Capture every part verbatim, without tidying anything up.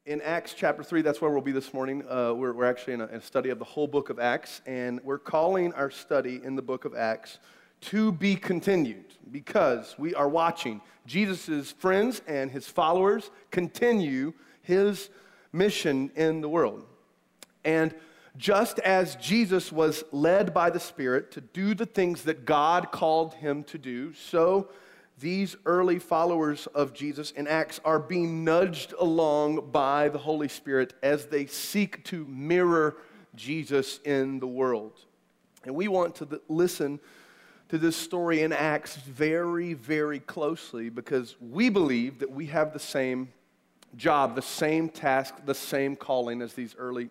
In Acts chapter three, that's where we'll be this morning. Uh, we're, we're actually in a, in a study of the whole book of Acts, and we're calling our study in the book of Acts To Be Continued, because we are watching Jesus' friends and his followers continue his mission in the world. And just as Jesus was led by the Spirit to do the things that God called him to do, so these early followers of Jesus in Acts are being nudged along by the Holy Spirit as they seek to mirror Jesus in the world. And we want to listen to this story in Acts very, very closely because we believe that we have the same job, the same task, the same calling as these early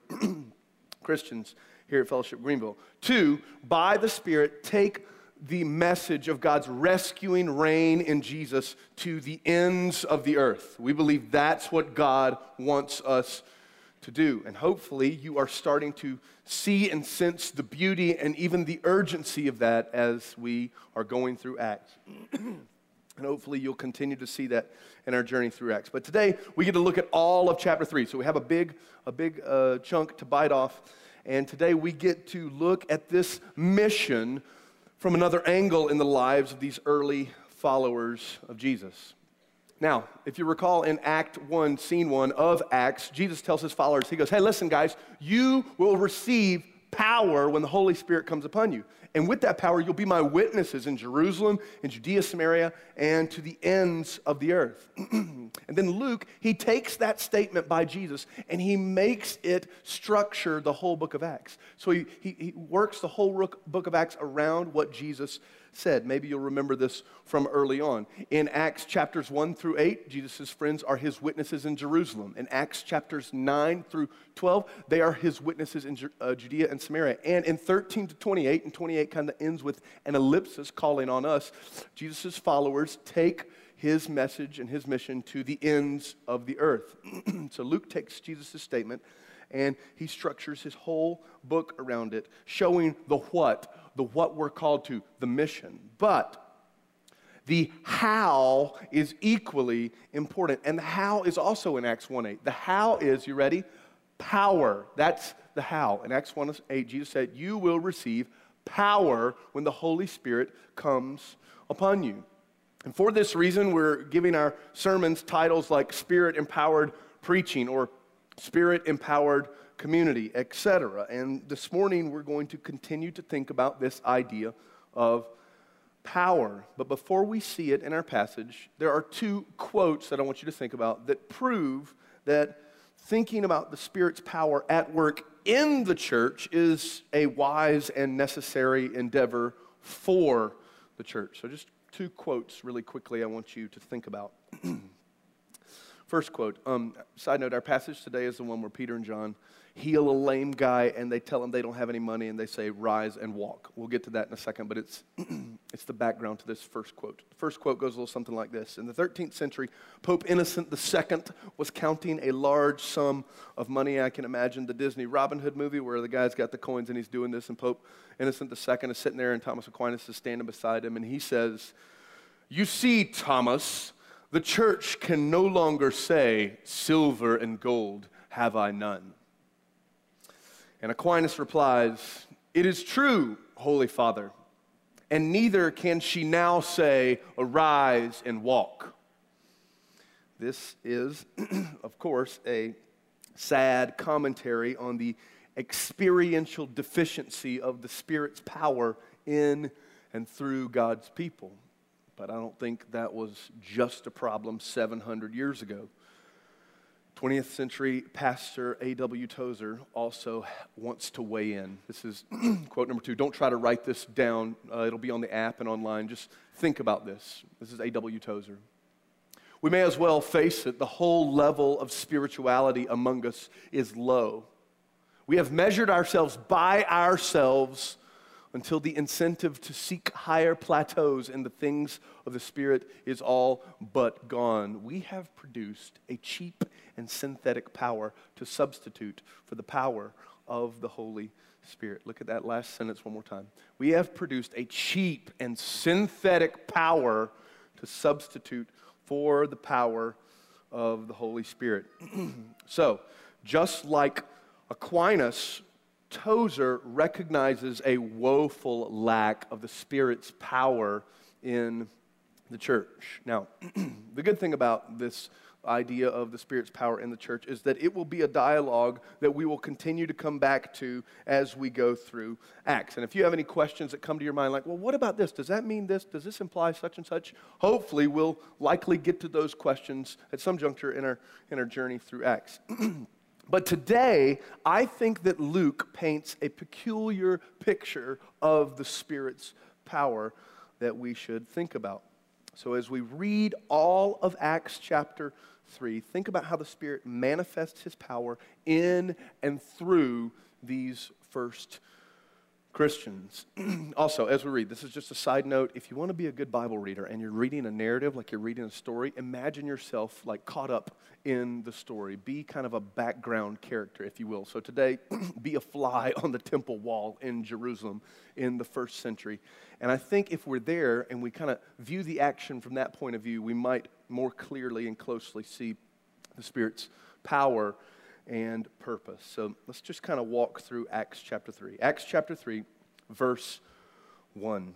Christians here at Fellowship Greenville. To, by the Spirit, take the message of God's rescuing reign in Jesus to the ends of the earth. We believe that's what God wants us to do. And hopefully you are starting to see and sense the beauty and even the urgency of that as we are going through Acts. And hopefully you'll continue to see that in our journey through Acts. But today we get to look at all of chapter three. So we have a big, a big uh, chunk to bite off. And today we get to look at this mission from another angle in the lives of these early followers of Jesus. Now, if you recall in Act one, Scene one of Acts, Jesus tells his followers, he goes, hey, listen, guys, you will receive power when the Holy Spirit comes upon you. And with that power, you'll be my witnesses in Jerusalem, in Judea, Samaria, and to the ends of the earth. And then Luke, he takes that statement by Jesus and he makes it structure the whole book of Acts. So he, he, he works the whole book of Acts around what Jesus said. Maybe you'll remember this from early on. In Acts chapters one through eight, Jesus' friends are his witnesses in Jerusalem. In Acts chapters nine through twelve, they are his witnesses in uh, Judea and Samaria. And in thirteen to twenty-eight, and twenty-eight kind of ends with an ellipsis calling on us, Jesus' followers take his message and his mission to the ends of the earth. So Luke takes Jesus' statement and he structures his whole book around it, showing the what, the what we're called to, the mission. But the how is equally important, and the how is also in Acts one eight. The how is, you ready? Power. That's the how. In Acts one eight, Jesus said, you will receive power when the Holy Spirit comes upon you. And for this reason, we're giving our sermons titles like Spirit-Empowered Preaching or Spirit-Empowered Community, et cetera. And this morning, we're going to continue to think about this idea of power. But before we see it in our passage, there are two quotes that I want you to think about that prove that thinking about the Spirit's power at work in the church is a wise and necessary endeavor for the church. So just two quotes really quickly I want you to think about. First quote, um, side note, our passage today is the one where Peter and John heal a lame guy and they tell him they don't have any money and they say, rise and walk. We'll get to that in a second, but it's it's the background to this first quote. The first quote goes a little something like this. In the thirteenth century, Pope Innocent the Second was counting a large sum of money. I can imagine the Disney Robin Hood movie where the guy's got the coins and he's doing this, and Pope Innocent the Second is sitting there and Thomas Aquinas is standing beside him, and he says, you see, Thomas, the church can no longer say, silver and gold have I none. And Aquinas replies, it is true, Holy Father, and neither can she now say, arise and walk. This is, of course, a sad commentary on the experiential deficiency of the Spirit's power in and through God's people. But I don't think that was just a problem seven hundred years ago. twentieth century pastor A W Tozer also wants to weigh in. This is quote number two. Don't try to write this down. Uh, it'll be on the app and online. Just think about this. This is A W Tozer. We may as well face it. The whole level of spirituality among us is low. We have measured ourselves by ourselves until the incentive to seek higher plateaus in the things of the Spirit is all but gone. We have produced a cheap and synthetic power to substitute for the power of the Holy Spirit. Look at that last sentence one more time. We have produced a cheap and synthetic power to substitute for the power of the Holy Spirit. So, just like Aquinas, Tozer recognizes a woeful lack of the Spirit's power in the church. Now, the good thing about this idea of the Spirit's power in the church is that it will be a dialogue that we will continue to come back to as we go through Acts. And if you have any questions that come to your mind, like, well, what about this? Does that mean this? Does this imply such and such? Hopefully, we'll likely get to those questions at some juncture in our, in our journey through Acts. But today, I think that Luke paints a peculiar picture of the Spirit's power that we should think about. So as we read all of Acts chapter three, think about how the Spirit manifests His power in and through these first Christians. Also, as we read, this is just a side note. If you want to be a good Bible reader and you're reading a narrative like you're reading a story, imagine yourself like caught up in the story. Be kind of a background character, if you will. So today, be a fly on the temple wall in Jerusalem in the first century. And I think if we're there and we kind of view the action from that point of view, we might more clearly and closely see the Spirit's power and purpose. So let's just kind of walk through Acts chapter three. Acts chapter three, verse one.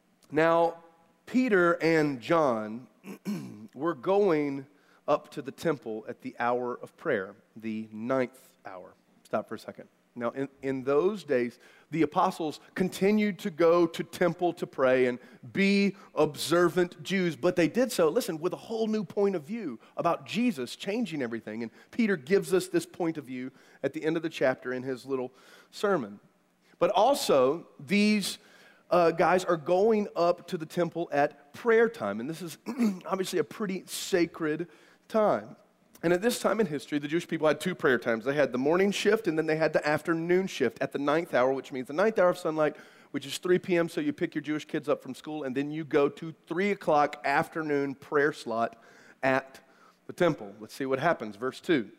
Now, Peter and John were going up to the temple at the hour of prayer, the ninth hour. Stop for a second. Now, in, in those days, the apostles continued to go to temple to pray and be observant Jews, but they did so, listen, with a whole new point of view about Jesus changing everything. And Peter gives us this point of view at the end of the chapter in his little sermon. But also, these uh, guys are going up to the temple at prayer time, and this is obviously a pretty sacred time. And at this time in history, the Jewish people had two prayer times. They had the morning shift, and then they had the afternoon shift at the ninth hour, which means the ninth hour of sunlight, which is three p.m., so you pick your Jewish kids up from school, and then you go to three o'clock afternoon prayer slot at the temple. Let's see what happens. Verse two.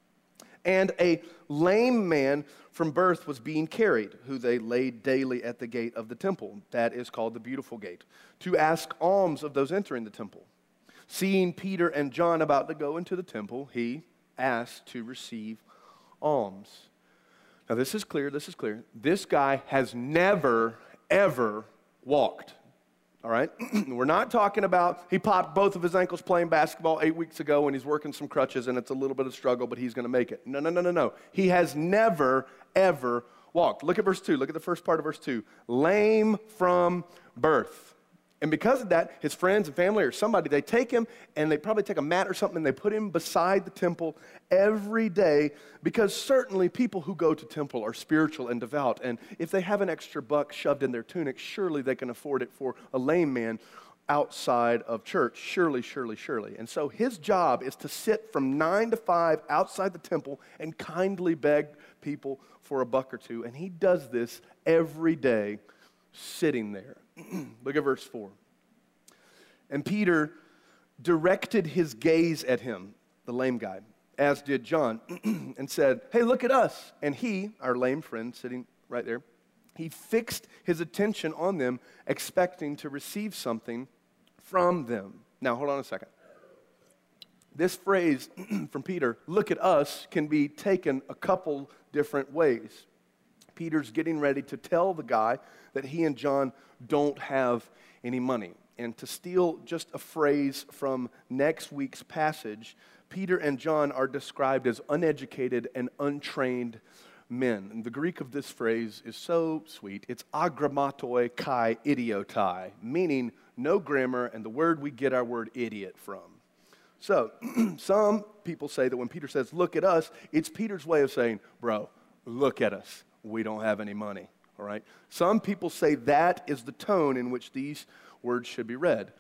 And a lame man from birth was being carried, who they laid daily at the gate of the temple, that is called the Beautiful Gate, to ask alms of those entering the temple. Seeing Peter and John about to go into the temple, he asked to receive alms. Now this is clear, this is clear. This guy has never, ever walked, all right? We're not talking about he popped both of his ankles playing basketball eight weeks ago and he's working some crutches and it's a little bit of struggle, but he's going to make it. No, no, no, no, no. He has never, ever walked. Look at verse two. Look at the first part of verse two. Lame from birth. And because of that, his friends and family or somebody, they take him and they probably take a mat or something and they put him beside the temple every day, because certainly people who go to temple are spiritual and devout. And if they have an extra buck shoved in their tunic, surely they can afford it for a lame man outside of church. Surely, surely, surely. And so his job is to sit from nine to five outside the temple and kindly beg people for a buck or two. And he does this every day, sitting there. Look at verse four. And Peter directed his gaze at him, the lame guy, as did John, and said, "Hey, look at us." And he, our lame friend sitting right there, he fixed his attention on them, expecting to receive something from them. Now, hold on a second. This phrase from Peter, "look at us," can be taken a couple different ways. Peter's getting ready to tell the guy that he and John don't have any money. And to steal just a phrase from next week's passage, Peter and John are described as uneducated and untrained men. And the Greek of this phrase is so sweet. It's agrammatoi kai idiotai, meaning no grammar and the word we get our word idiot from. So some people say that when Peter says, "look at us," it's Peter's way of saying, "Bro, look at us. We don't have any money." All right? Some people say that is the tone in which these words should be read.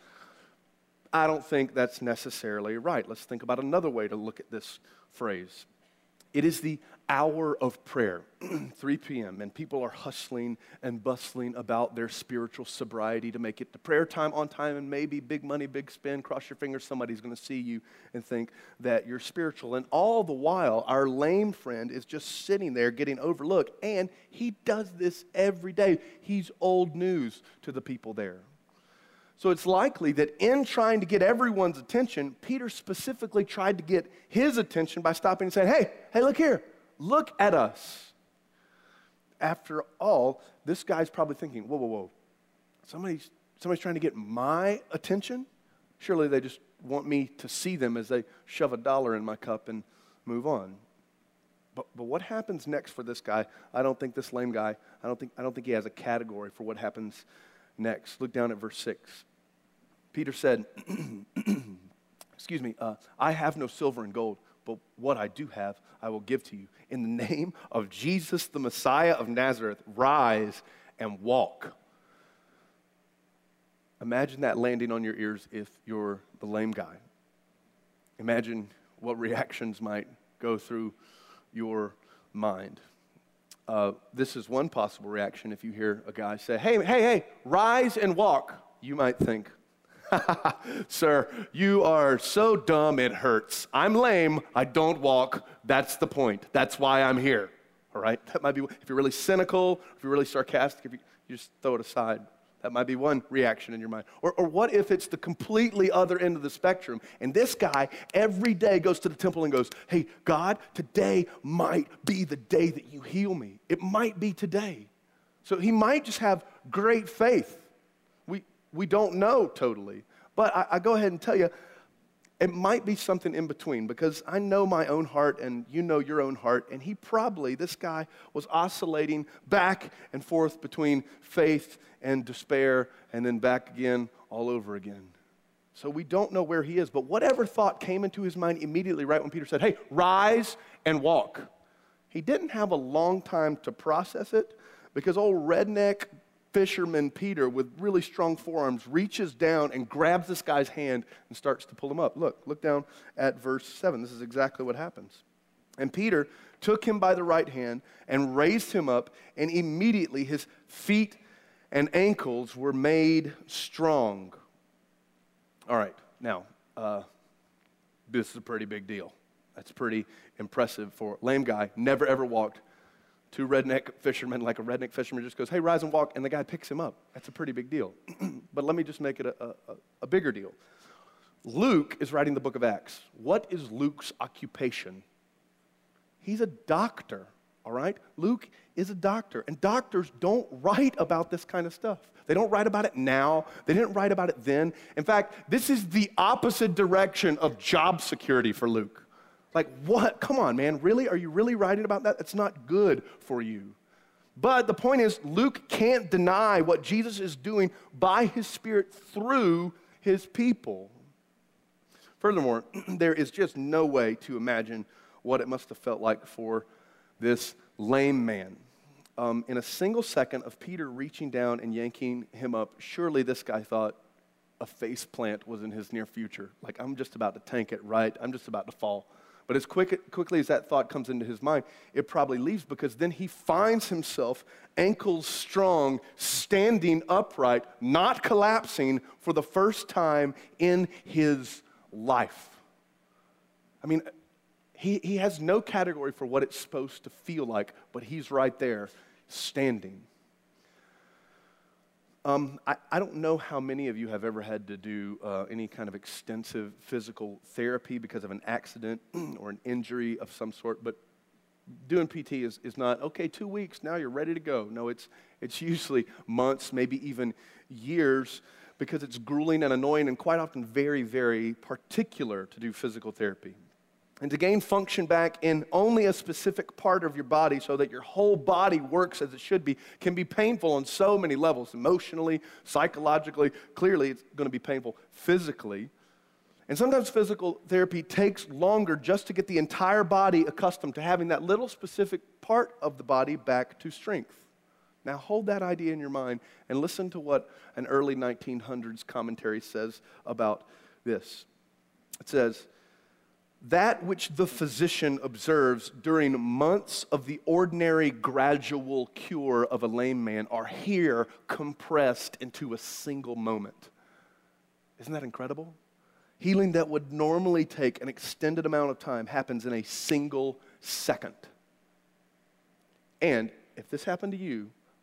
I don't think that's necessarily right. Let's think about another way to look at this phrase. It is the hour of prayer, three p.m., and people are hustling and bustling about their spiritual sobriety to make it to prayer time on time, and maybe big money, big spend, cross your fingers, somebody's going to see you and think that you're spiritual. And all the while, our lame friend is just sitting there getting overlooked, and he does this every day. He's old news to the people there. So it's likely that in trying to get everyone's attention, Peter specifically tried to get his attention by stopping and saying, hey, hey, look here, look at us. After all, this guy's probably thinking, whoa, whoa, whoa, somebody's, somebody's trying to get my attention? Surely they just want me to see them as they shove a dollar in my cup and move on. But, but what happens next for this guy? I don't think this lame guy, I don't think, I don't think he has a category for what happens next. Look down at verse six. Peter said, excuse me, uh, I have no silver and gold, but what I do have, I will give to you. In the name of Jesus, the Messiah of Nazareth, rise and walk. Imagine that landing on your ears if you're the lame guy. Imagine what reactions might go through your mind. Uh, this is one possible reaction if you hear a guy say, hey, hey, hey, rise and walk. You might think, sir, you are so dumb it hurts. I'm lame, I don't walk. That's the point. That's why I'm here. All right? That might be, if you're really cynical, if you're really sarcastic, if you, you just throw it aside. That might be one reaction in your mind. Or, or what if it's the completely other end of the spectrum, and this guy every day goes to the temple and goes, hey, God, today might be the day that you heal me. It might be today. So he might just have great faith. We, we don't know totally. But I, I go ahead and tell you, it might be something in between, because I know my own heart and you know your own heart, and he probably, this guy, was oscillating back and forth between faith and despair and then back again all over again. So we don't know where he is, but whatever thought came into his mind immediately right when Peter said, hey, rise and walk. He didn't have a long time to process it, because old redneck fisherman Peter, with really strong forearms, reaches down and grabs this guy's hand and starts to pull him up. Look, look down at verse seven. This is exactly what happens. And Peter took him by the right hand and raised him up, and immediately his feet and ankles were made strong. All right, now, uh, this is a pretty big deal. That's pretty impressive for a lame guy, never ever walked. Two redneck fishermen, like a redneck fisherman just goes, hey, rise and walk, and the guy picks him up. That's a pretty big deal. But let me just make it a, a, a bigger deal. Luke is writing the book of Acts. What is Luke's occupation? He's a doctor, all right? Luke is a doctor, and doctors don't write about this kind of stuff. They don't write about it now. They didn't write about it then. In fact, this is the opposite direction of job security for Luke. Like, what? Come on, man. Really? Are you really writing about that? It's not good for you. But the point is, Luke can't deny what Jesus is doing by his Spirit through his people. Furthermore, there is just no way to imagine what it must have felt like for this lame man. Um, in a single second of Peter reaching down and yanking him up, surely this guy thought a face plant was in his near future. Like, I'm just about to tank it, right? I'm just about to fall. But as quick, quickly as that thought comes into his mind, it probably leaves, because then he finds himself ankles strong, standing upright, not collapsing for the first time in his life. I mean, he, he has no category for what it's supposed to feel like, but he's right there standing. Um, I, I don't know how many of you have ever had to do uh, any kind of extensive physical therapy because of an accident or an injury of some sort, but doing P T is, is not, okay, two weeks, now you're ready to go. No, it's, it's usually months, maybe even years, because it's grueling and annoying and quite often very, very particular to do physical therapy. And to gain function back in only a specific part of your body so that your whole body works as it should be can be painful on so many levels, emotionally, psychologically. Clearly, it's going to be painful physically. And sometimes physical therapy takes longer just to get the entire body accustomed to having that little specific part of the body back to strength. Now, hold that idea in your mind and listen to what an early nineteen hundreds commentary says about this. It says, that which the physician observes during months of the ordinary gradual cure of a lame man are here compressed into a single moment. Isn't that incredible? Healing that would normally take an extended amount of time happens in a single second. And if this happened to you,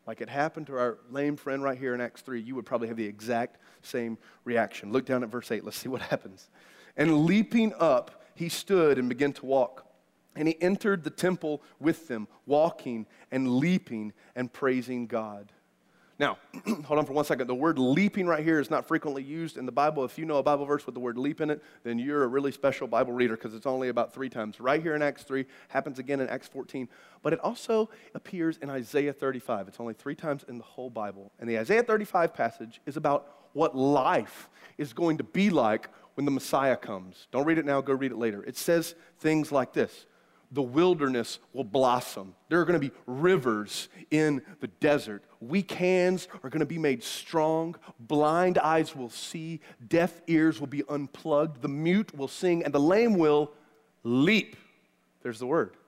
like it happened to our lame friend right here in Acts three, you would probably have the exact same reaction. Look down at verse eight. Let's see what happens. And leaping up, he stood and began to walk. And he entered the temple with them, walking and leaping and praising God. Now, hold on for one second. The word leaping right here is not frequently used in the Bible. If you know a Bible verse with the word leap in it, then you're a really special Bible reader because it's only about three times. Right here in Acts three, happens again in Acts fourteen, but it also appears in Isaiah thirty-five. It's only three times in the whole Bible. And the Isaiah thirty-five passage is about what life is going to be like when the Messiah comes. Don't read it now, go read it later. It says things like this. The wilderness will blossom. There are going to be rivers in the desert. Weak hands are going to be made strong. Blind eyes will see. Deaf ears will be unplugged. The mute will sing, and the lame will leap. There's the word.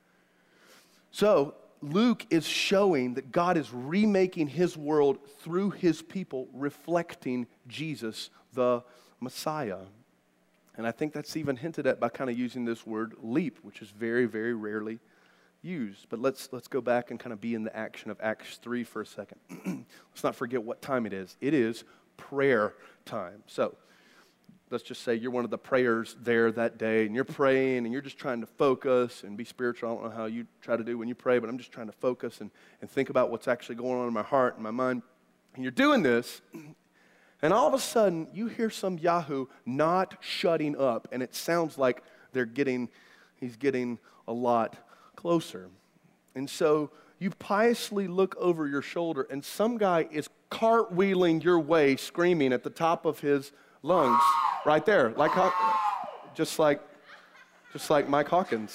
So Luke is showing that God is remaking his world through his people, reflecting Jesus, the Messiah. And I think that's even hinted at by kind of using this word leap, which is very, very rarely used. But let's let's go back and kind of be in the action of Acts three for a second. Let's not forget what time it is. It is prayer time. So let's just say you're one of the prayers there that day, and you're praying, and you're just trying to focus and be spiritual. I don't know how you try to do when you pray, but I'm just trying to focus and, and think about what's actually going on in my heart and my mind. And you're doing this, and all of a sudden, you hear some Yahoo not shutting up, and it sounds like they're getting, he's getting a lot closer. And so you piously look over your shoulder, and some guy is cartwheeling your way, screaming at the top of his lungs, right there, like just like, just like Mike Hawkins.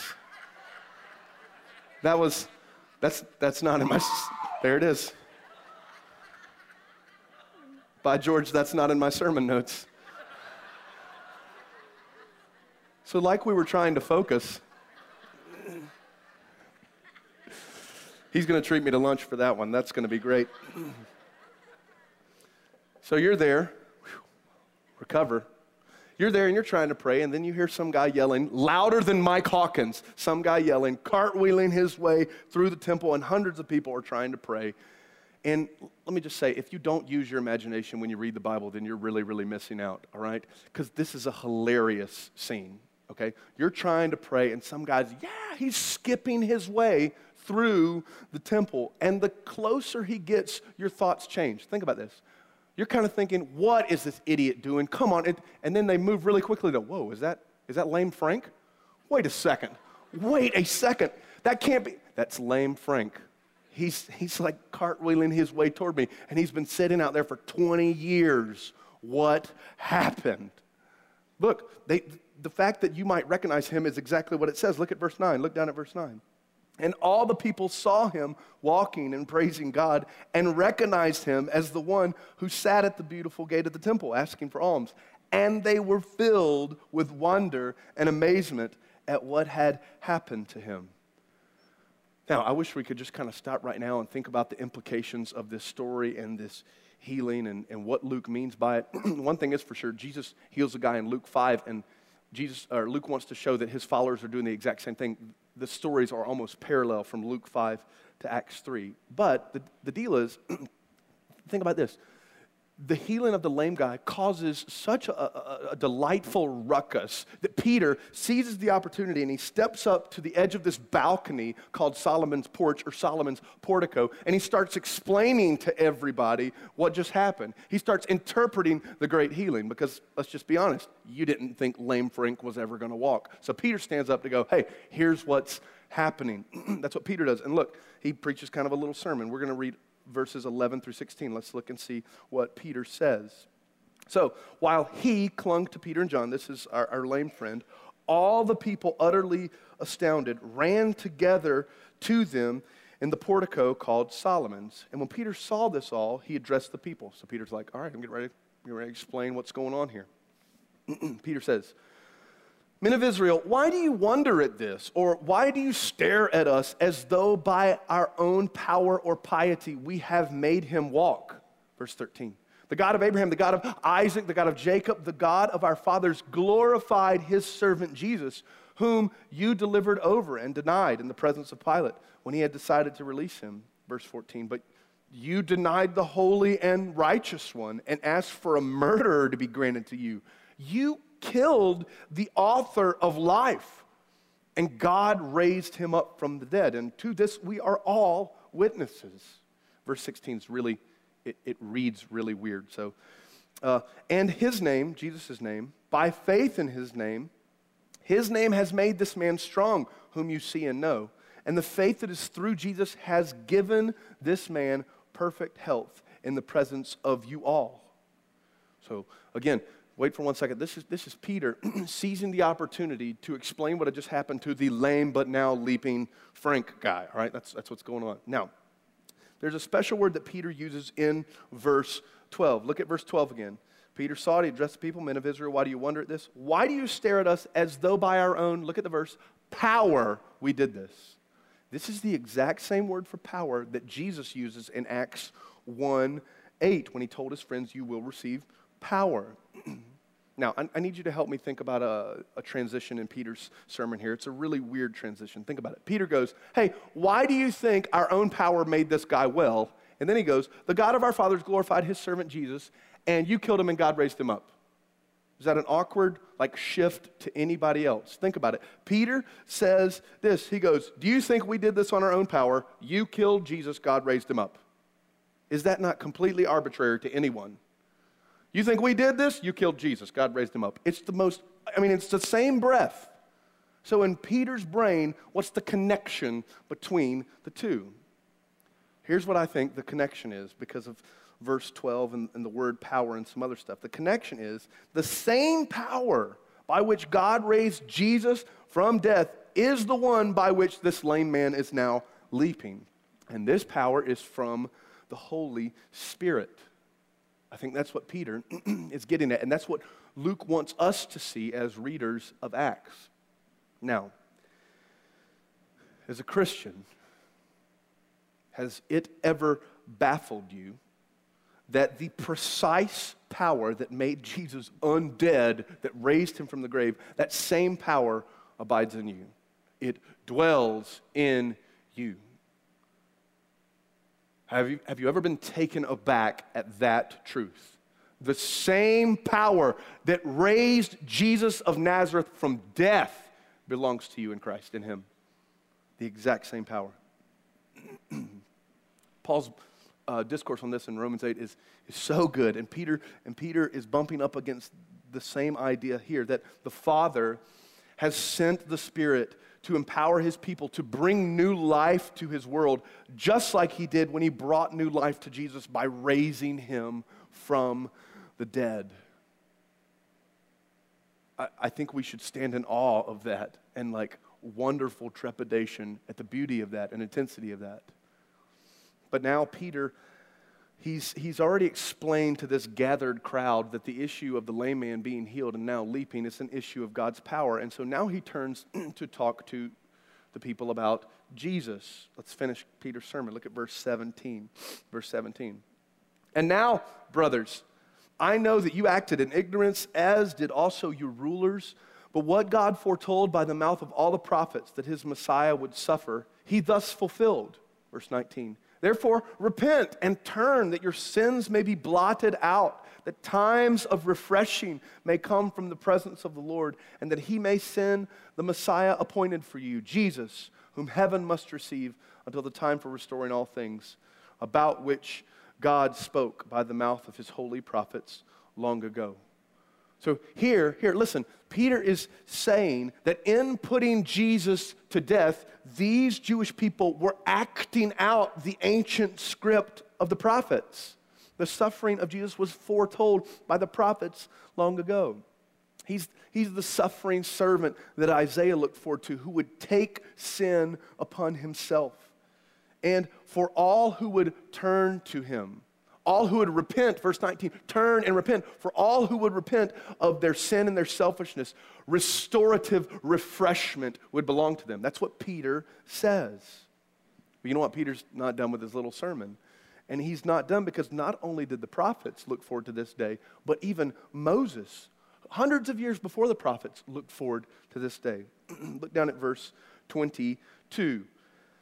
That was, that's that's not in my. There it is. By George, that's not in my sermon notes. So like we were trying to focus, he's going to treat me to lunch for that one. That's going to be great. So you're there, whew, recover. You're there and you're trying to pray, and then you hear some guy yelling, louder than Mike Hawkins, some guy yelling, cartwheeling his way through the temple, and hundreds of people are trying to pray. And let me just say, if you don't use your imagination when you read the Bible, then you're really, really missing out, all right? Because this is a hilarious scene, okay? You're trying to pray, and some guy's, yeah, he's skipping his way through the temple. And the closer he gets, your thoughts change. Think about this. You're kind of thinking, what is this idiot doing? Come on. And, and then they move really quickly to, whoa, is that, is that lame Frank? Wait a second. Wait a second. That can't be. That's lame Frank. He's, he's like cartwheeling his way toward me, and he's been sitting out there for twenty years. What happened? Look, they, the fact that you might recognize him is exactly what it says. Look at verse nine. Look down at verse nine. And all the people saw him walking and praising God and recognized him as the one who sat at the beautiful gate of the temple asking for alms. And they were filled with wonder and amazement at what had happened to him. Now, I wish we could just kind of stop right now and think about the implications of this story and this healing and, and what Luke means by it. One thing is for sure, Jesus heals a guy in Luke five, and Jesus or Luke wants to show that his followers are doing the exact same thing. The stories are almost parallel from Luke five to Acts three. But the, the deal is, think about this. The healing of the lame guy causes such a, a, a delightful ruckus that Peter seizes the opportunity and he steps up to the edge of this balcony called Solomon's porch or Solomon's portico, and he starts explaining to everybody what just happened. He starts interpreting the great healing because, let's just be honest, you didn't think lame Frank was ever going to walk. So Peter stands up to go, hey, here's what's happening. That's what Peter does. And look, he preaches kind of a little sermon. We're going to read verses eleven through sixteen. Let's look and see what Peter says. So, while he clung to Peter and John, this is our, our lame friend, all the people, utterly astounded, ran together to them in the portico called Solomon's. And when Peter saw this all, he addressed the people. So Peter's like, all right, I'm getting ready, I'm getting ready to explain what's going on here. Peter says, Men of Israel, why do you wonder at this? Or why do you stare at us as though by our own power or piety we have made him walk? Verse thirteen. The God of Abraham, the God of Isaac, the God of Jacob, the God of our fathers glorified his servant Jesus, whom you delivered over and denied in the presence of Pilate when he had decided to release him. Verse fourteen. But You denied the holy and righteous one and asked for a murderer to be granted to you. You killed the author of life, and God raised him up from the dead. And to this we are all witnesses. Verse sixteen is really, it, it reads really weird. So, uh, and his name, Jesus' name, by faith in his name, his name has made this man strong, whom you see and know. And the faith that is through Jesus has given this man perfect health in the presence of you all. So again, wait for one second. This is, this is Peter seizing the opportunity to explain what had just happened to the lame but now leaping Frank guy. All right, that's, that's what's going on. Now, there's a special word that Peter uses in verse twelve. Look at verse twelve again. Peter saw it. He addressed the people, men of Israel, why do you wonder at this? Why do you stare at us as though by our own, look at the verse, power we did this? This is the exact same word for power that Jesus uses in Acts one eight when he told his friends, you will receive power. Now, I, I need you to help me think about a, a transition in Peter's sermon here. It's a really weird transition. Think about it. Peter goes, hey, why do you think our own power made this guy well? And then he goes, the God of our fathers glorified his servant Jesus, and you killed him and God raised him up. Is that an awkward, like, shift to anybody else? Think about it. Peter says this. He goes, do you think we did this on our own power? You killed Jesus, God raised him up. Is that not completely arbitrary to anyone? You think we did this? You killed Jesus, God raised him up. It's the most, I mean, it's the same breath. So in Peter's brain, what's the connection between the two? Here's what I think the connection is because of verse twelve and, and the word power and some other stuff. The connection is the same power by which God raised Jesus from death is the one by which this lame man is now leaping. And this power is from the Holy Spirit. I think that's what Peter is getting at, and that's what Luke wants us to see as readers of Acts. Now, as a Christian, has it ever baffled you that the precise power that made Jesus undead, that raised him from the grave, that same power abides in you? It dwells in you. Have you, have you ever been taken aback at that truth? The same power that raised Jesus of Nazareth from death belongs to you in Christ, in him. The exact same power. Paul's uh, discourse on this in Romans eight is, is so good, and Peter, and Peter is bumping up against the same idea here, that the Father has sent the Spirit to empower his people to bring new life to his world, just like he did when he brought new life to Jesus by raising him from the dead. I, I think we should stand in awe of that and like wonderful trepidation at the beauty of that and intensity of that. But now Peter, he's, he's already explained to this gathered crowd that the issue of the lame man being healed and now leaping is an issue of God's power. And so now he turns to talk to the people about Jesus. Let's finish Peter's sermon. Look at verse seventeen. Verse seventeen. And now, brothers, I know that you acted in ignorance, as did also your rulers. But what God foretold by the mouth of all the prophets that his Messiah would suffer, he thus fulfilled. Verse nineteen. Therefore, repent and turn that your sins may be blotted out, that times of refreshing may come from the presence of the Lord, and that he may send the Messiah appointed for you, Jesus, whom heaven must receive until the time for restoring all things, about which God spoke by the mouth of his holy prophets long ago. So here, here, listen, Peter is saying that in putting Jesus to death, these Jewish people were acting out the ancient script of the prophets. The suffering of Jesus was foretold by the prophets long ago. He's, he's the suffering servant that Isaiah looked forward to, who would take sin upon himself. And for all who would turn to him, all who would repent, verse nineteen, turn and repent. For all who would repent of their sin and their selfishness, restorative refreshment would belong to them. That's what Peter says. But you know what? Peter's not done with his little sermon. And he's not done because not only did the prophets look forward to this day, but even Moses, hundreds of years before the prophets, looked forward to this day. Look down at verse twenty-two.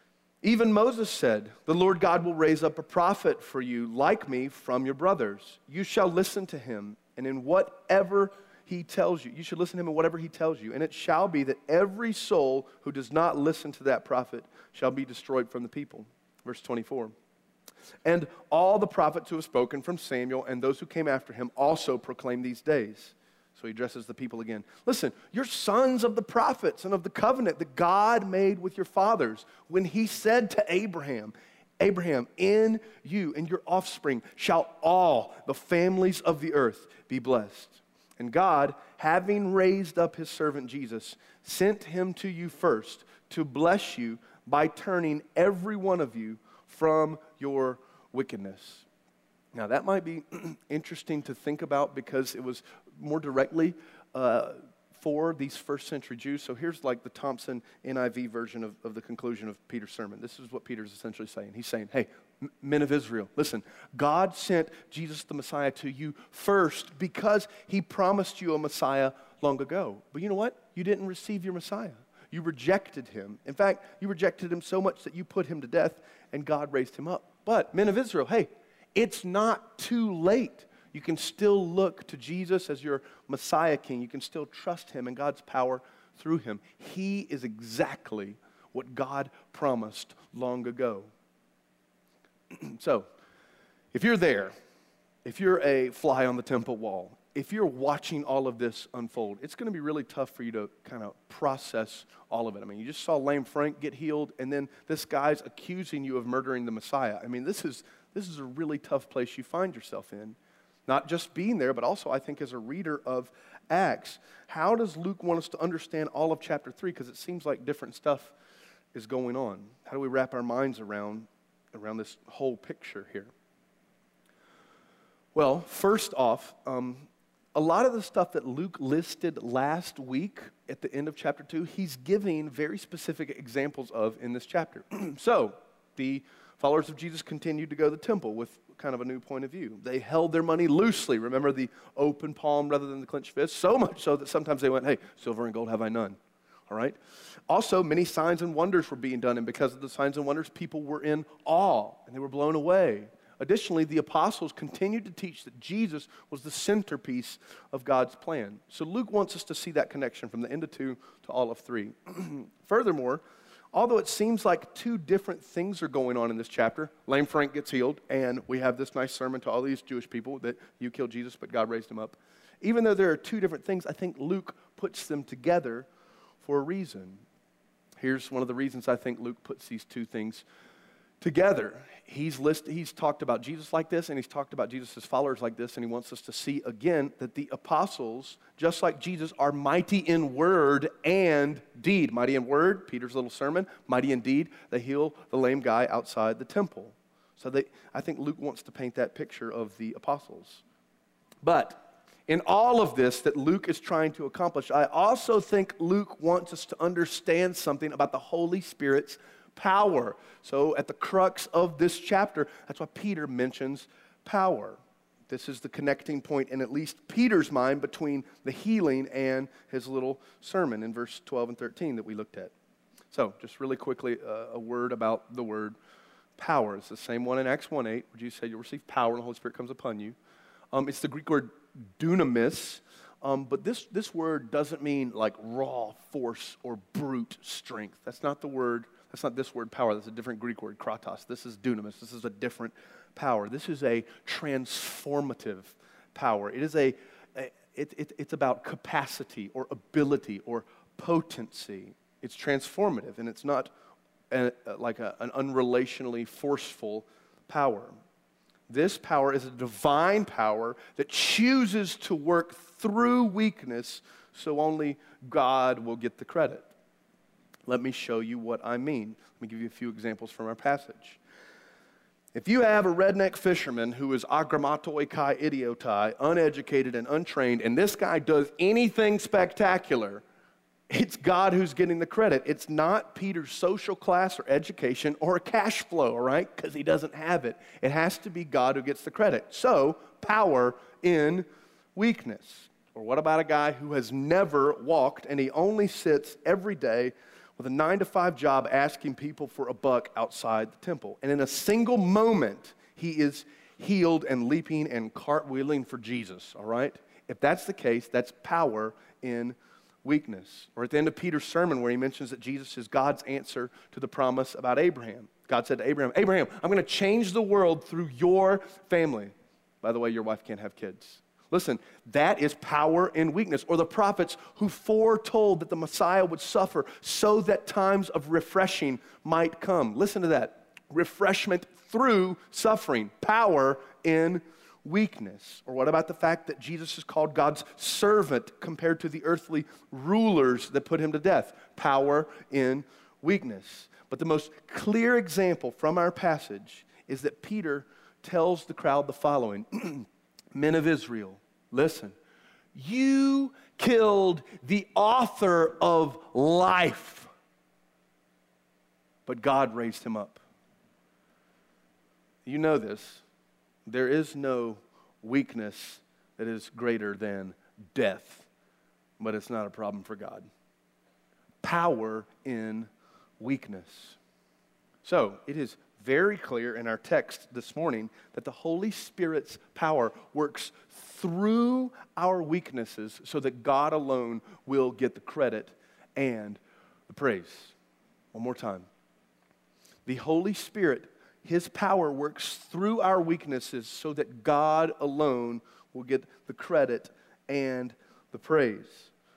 Even Moses said, the Lord God will raise up a prophet for you like me from your brothers. You shall listen to him, and in whatever he tells you, you should listen to him in whatever he tells you. And it shall be that every soul who does not listen to that prophet shall be destroyed from the people. Verse twenty-four. And all the prophets who have spoken from Samuel and those who came after him also proclaim these days. So he addresses the people again. Listen, you're sons of the prophets and of the covenant that God made with your fathers when he said to Abraham, Abraham, in you and your offspring shall all the families of the earth be blessed. And God, having raised up his servant Jesus, sent him to you first to bless you by turning every one of you from your wickedness. Now, that might be interesting to think about because it was more directly uh, for these first century Jews. So here's like the Thompson N I V version of, of the conclusion of Peter's sermon. This is what Peter's essentially saying. He's saying, hey, m- men of Israel, listen, God sent Jesus the Messiah to you first because he promised you a Messiah long ago. But you know what? You didn't receive your Messiah. You rejected him. In fact, you rejected him so much that you put him to death and God raised him up. But men of Israel, hey, it's not too late. You can still look to Jesus as your Messiah King. You can still trust him and God's power through him. He is exactly what God promised long ago. So, if you're there, if you're a fly on the temple wall, if you're watching all of this unfold, it's going to be really tough for you to kind of process all of it. I mean, you just saw lame Frank get healed, and then this guy's accusing you of murdering the Messiah. I mean, this is this is a really tough place you find yourself in. Not just being there, but also I think as a reader of Acts. How does Luke want us to understand all of chapter three? Because it seems like different stuff is going on. How do we wrap our minds around, around this whole picture here? Well, first off, um, a lot of the stuff that Luke listed last week at the end of chapter two, he's giving very specific examples of in this chapter. So, the followers of Jesus continued to go to the temple with kind of a new point of view. They held their money loosely. Remember the open palm rather than the clenched fist? So much so that sometimes they went, hey, silver and gold have I none. All right? Also, many signs and wonders were being done, and because of the signs and wonders, people were in awe, and they were blown away. Additionally, the apostles continued to teach that Jesus was the centerpiece of God's plan. So Luke wants us to see that connection from the end of two to all of three. Furthermore, although it seems like two different things are going on in this chapter, lame Frank gets healed, and we have this nice sermon to all these Jewish people that you killed Jesus, but God raised him up. Even though there are two different things, I think Luke puts them together for a reason. Here's one of the reasons I think Luke puts these two things together. He's listed, he's talked about Jesus like this, and he's talked about Jesus' followers like this, and he wants us to see again that the apostles, just like Jesus, are mighty in word and deed. Mighty in word, Peter's little sermon. Mighty in deed, they heal the lame guy outside the temple. So they, I think Luke wants to paint that picture of the apostles. But in all of this that Luke is trying to accomplish, I also think Luke wants us to understand something about the Holy Spirit's power. So at the crux of this chapter, that's why Peter mentions power. This is the connecting point in at least Peter's mind between the healing and his little sermon in verse twelve and thirteen that we looked at. So just really quickly, uh, a word about the word power. It's the same one in Acts one eight, where Jesus said you'll receive power when the Holy Spirit comes upon you. Um, it's the Greek word dunamis, um, but this, this word doesn't mean like raw force or brute strength. That's not the word. That's not this word power. That's a different Greek word, kratos. This is dunamis. This is a different power. This is a transformative power. It is a, a it, it, it's about capacity or ability or potency. It's transformative, and it's not a, like a, an unrelationally forceful power. This power is a divine power that chooses to work through weakness so only God will get the credit. Let me show you what I mean. Let me give you a few examples from our passage. If you have a redneck fisherman who is agrammatoi kai idiotai, uneducated and untrained, and this guy does anything spectacular, it's God who's getting the credit. It's not Peter's social class or education or a cash flow, all right? Because he doesn't have it. It has to be God who gets the credit. So, power in weakness. Or what about a guy who has never walked and he only sits every day with a nine to five job asking people for a buck outside the temple. And in a single moment, he is healed and leaping and cartwheeling for Jesus, all right? If that's the case, that's power in weakness. Or at the end of Peter's sermon where he mentions that Jesus is God's answer to the promise about Abraham. God said to Abraham, Abraham, I'm going to change the world through your family. By the way, your wife can't have kids. Listen, that is power in weakness. Or the prophets who foretold that the Messiah would suffer so that times of refreshing might come. Listen to that. Refreshment through suffering. Power in weakness. Or what about the fact that Jesus is called God's servant compared to the earthly rulers that put him to death? Power in weakness. But the most clear example from our passage is that Peter tells the crowd the following. Men of Israel, listen, you killed the author of life, but God raised him up. You know this. There is no weakness that is greater than death, but it's not a problem for God. Power in weakness. So, it is very clear in our text this morning that the Holy Spirit's power works through our weaknesses so that God alone will get the credit and the praise. One more time. The Holy Spirit, His power works through our weaknesses so that God alone will get the credit and the praise.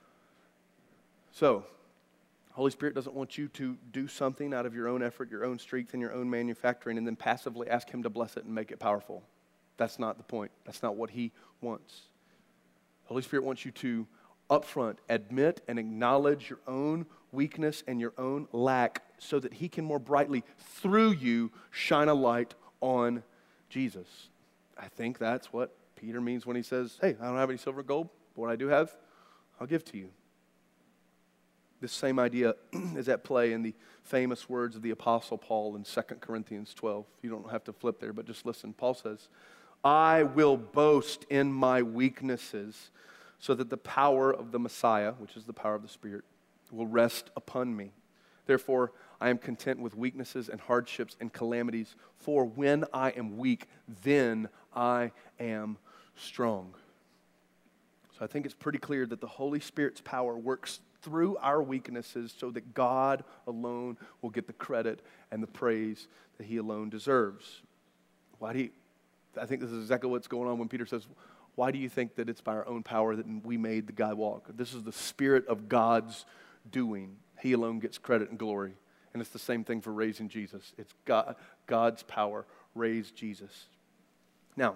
So, Holy Spirit doesn't want you to do something out of your own effort, your own strength, and your own manufacturing, and then passively ask Him to bless it and make it powerful. That's not the point. That's not what He wants. Holy Spirit wants you to upfront admit and acknowledge your own weakness and your own lack so that He can more brightly, through you, shine a light on Jesus. I think that's what Peter means when he says, hey, I don't have any silver or gold, but what I do have, I'll give to you. This same idea is at play in the famous words of the Apostle Paul in Second Corinthians twelve. You don't have to flip there, but just listen. Paul says, I will boast in my weaknesses so that the power of the Messiah, which is the power of the Spirit, will rest upon me. Therefore, I am content with weaknesses and hardships and calamities, for when I am weak, then I am strong. So I think it's pretty clear that the Holy Spirit's power works through our weaknesses so that God alone will get the credit and the praise that He alone deserves. Why do you, I think this is exactly what's going on when Peter says, why do you think that it's by our own power that we made the guy walk? This is the Spirit of God's doing. He alone gets credit and glory. And it's the same thing for raising Jesus. It's God, God's power raised Jesus. Now,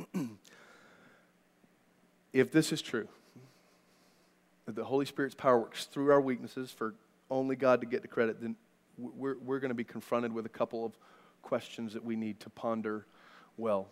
if this is true, that the Holy Spirit's power works through our weaknesses for only God to get the credit, then we're, we're going to be confronted with a couple of questions that we need to ponder well.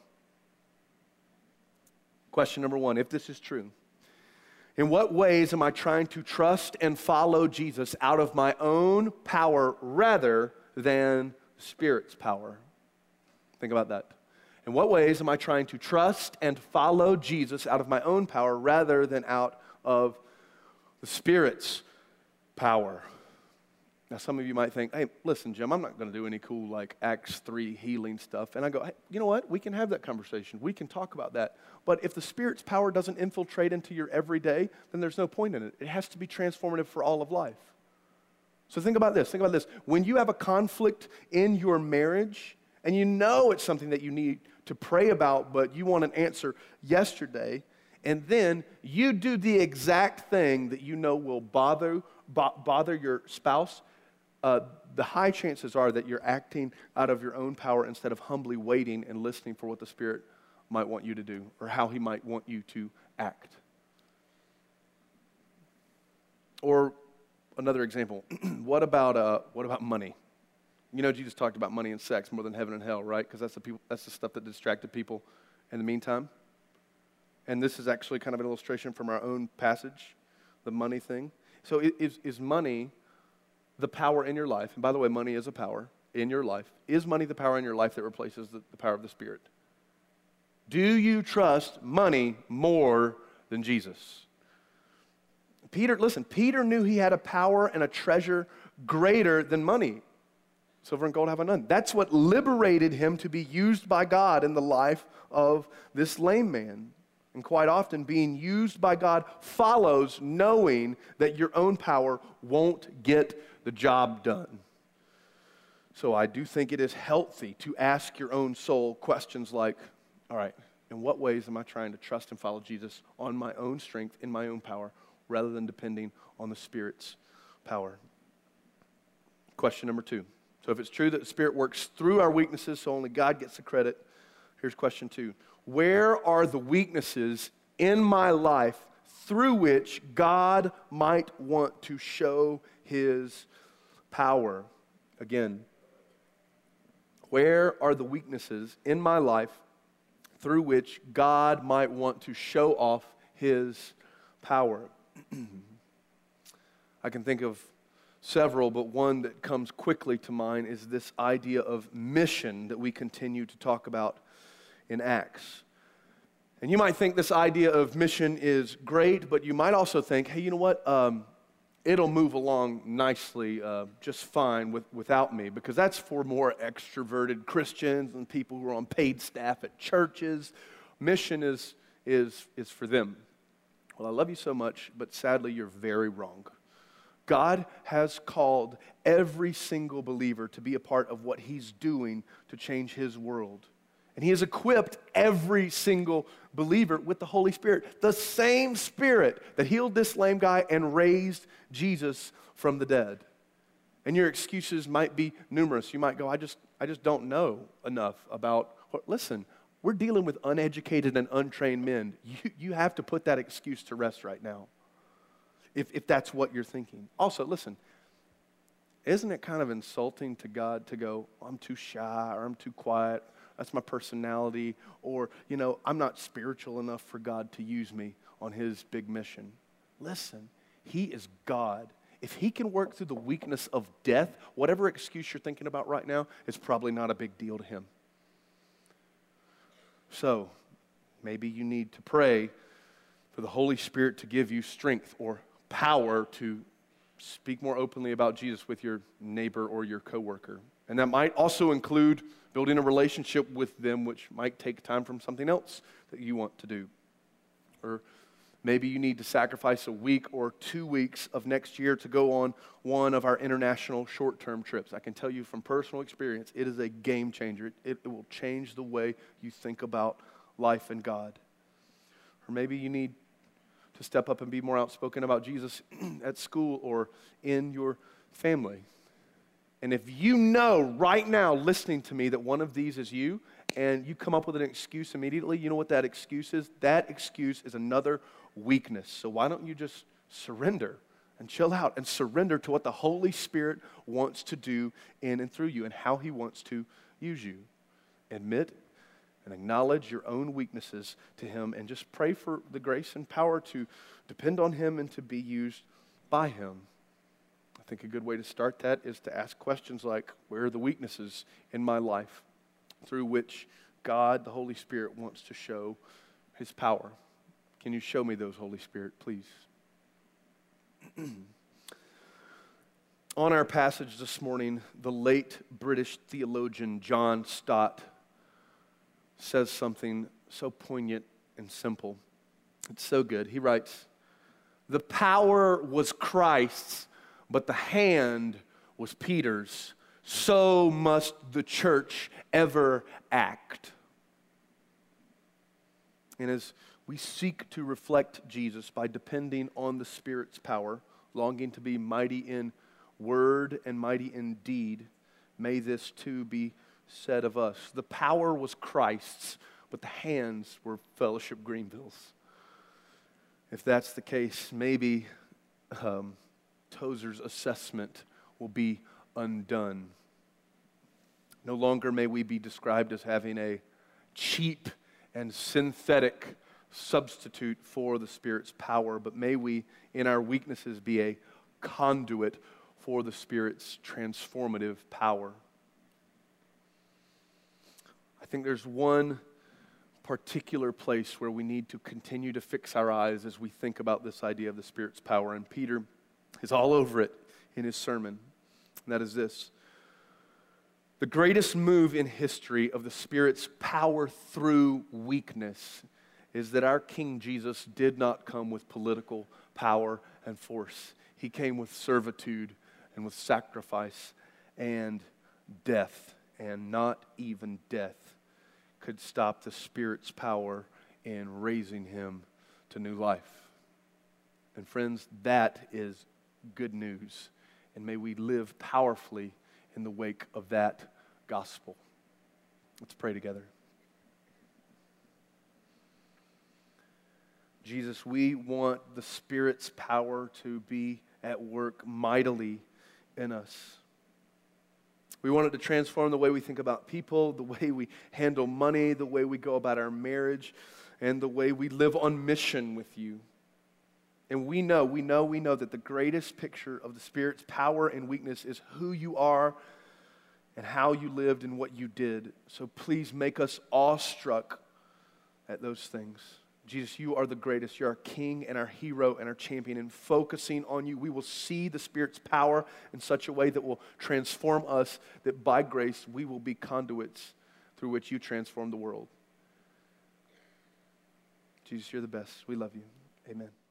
Question number one, if this is true, in what ways am I trying to trust and follow Jesus out of my own power rather than the Spirit's power? Think about that. In what ways am I trying to trust and follow Jesus out of my own power rather than out of the Spirit's power? Now, some of you might think, hey, listen, Jim, I'm not going to do any cool like Acts three healing stuff. And I go, hey, you know what? We can have that conversation. We can talk about that. But if the Spirit's power doesn't infiltrate into your everyday, then there's no point in it. It has to be transformative for all of life. So think about this. Think about this. When you have a conflict in your marriage, and you know it's something that you need to pray about, but you want an answer yesterday, and then you do the exact thing that you know will bother, bo- bother your spouse, Uh, the high chances are that you're acting out of your own power instead of humbly waiting and listening for what the Spirit might want you to do or how He might want you to act. Or another example, what about uh, what about money? You know, Jesus talked about money and sex more than heaven and hell, right? Because that's the people, that's the stuff that distracted people in the meantime. And this is actually kind of an illustration from our own passage, the money thing. So is, is money the power in your life? And by the way, money is a power in your life. Is money the power in your life that replaces the, the power of the Spirit? Do you trust money more than Jesus? Peter, listen, Peter knew he had a power and a treasure greater than money. Silver and gold have I none. That's what liberated him to be used by God in the life of this lame man. And quite often, being used by God follows knowing that your own power won't get the job done. So I do think it is healthy to ask your own soul questions like, all right, in what ways am I trying to trust and follow Jesus on my own strength, in my own power, rather than depending on the Spirit's power? Question number two. So if it's true that the Spirit works through our weaknesses, so only God gets the credit, here's question two. Where are the weaknesses in my life through which God might want to show His power? Again, where are the weaknesses in my life through which God might want to show off His power? I can think of several, but one that comes quickly to mind is this idea of mission that we continue to talk about in Acts. And you might think this idea of mission is great, but you might also think, hey, you know what? Um, it'll move along nicely, uh, just fine with, without me, because that's for more extroverted Christians and people who are on paid staff at churches. Mission is, is, is for them. Well, I love you so much, but sadly, you're very wrong. God has called every single believer to be a part of what He's doing to change His world. And He has equipped every single believer with the Holy Spirit, the same Spirit that healed this lame guy and raised Jesus from the dead. And your excuses might be numerous. You might go, I just, I just don't know enough about, listen, we're dealing with uneducated and untrained men. You, you have to put that excuse to rest right now, if, if that's what you're thinking. Also, listen, isn't it kind of insulting to God to go, I'm too shy, or I'm too quiet, that's my personality, or, you know, I'm not spiritual enough for God to use me on His big mission? Listen, He is God. If He can work through the weakness of death, whatever excuse you're thinking about right now is probably not a big deal to Him. So, maybe you need to pray for the Holy Spirit to give you strength or power to speak more openly about Jesus with your neighbor or your coworker. And that might also include building a relationship with them, which might take time from something else that you want to do. Or maybe you need to sacrifice a week or two weeks of next year to go on one of our international short-term trips. I can tell you from personal experience, it is a game changer. It, it, it will change the way you think about life and God. Or maybe you need to step up and be more outspoken about Jesus at school or in your family. And if you know right now, listening to me, that one of these is you, and you come up with an excuse immediately, you know what that excuse is? That excuse is another weakness. So why don't you just surrender and chill out and surrender to what the Holy Spirit wants to do in and through you and how He wants to use you. Admit and acknowledge your own weaknesses to Him, and just pray for the grace and power to depend on Him and to be used by Him. I think a good way to start that is to ask questions like, where are the weaknesses in my life through which God, the Holy Spirit, wants to show His power? Can you show me those, Holy Spirit, please? On our passage this morning, the late British theologian John Stott says something so poignant and simple. It's so good. He writes, "The power was Christ's, but the hand was Peter's. So must the church ever act." And as we seek to reflect Jesus by depending on the Spirit's power, longing to be mighty in word and mighty in deed, may this too be said of us. The power was Christ's, but the hands were Fellowship Greenville's. If that's the case, maybe um, Tozer's assessment will be undone. No longer may we be described as having a cheap and synthetic substitute for the Spirit's power, but may we, in our weaknesses, be a conduit for the Spirit's transformative power. I think there's one particular place where we need to continue to fix our eyes as we think about this idea of the Spirit's power, and Peter is all over it in his sermon. and that is this. The greatest move in history of the Spirit's power through weakness is that our King Jesus did not come with political power and force. He came with servitude and with sacrifice and death, and not even death could stop the Spirit's power in raising him to new life. And friends, that is good news, and may we live powerfully in the wake of that gospel. Let's pray together. Jesus, we want the Spirit's power to be at work mightily in us. We want it to transform the way we think about people, the way we handle money, the way we go about our marriage, and the way we live on mission with you. And we know, we know, we know that the greatest picture of the Spirit's power and weakness is who you are and how you lived and what you did. So please make us awestruck at those things. Jesus, you are the greatest. You're our King and our hero and our champion. And focusing on you, we will see the Spirit's power in such a way that will transform us, that by grace we will be conduits through which you transform the world. Jesus, you're the best. We love you. Amen.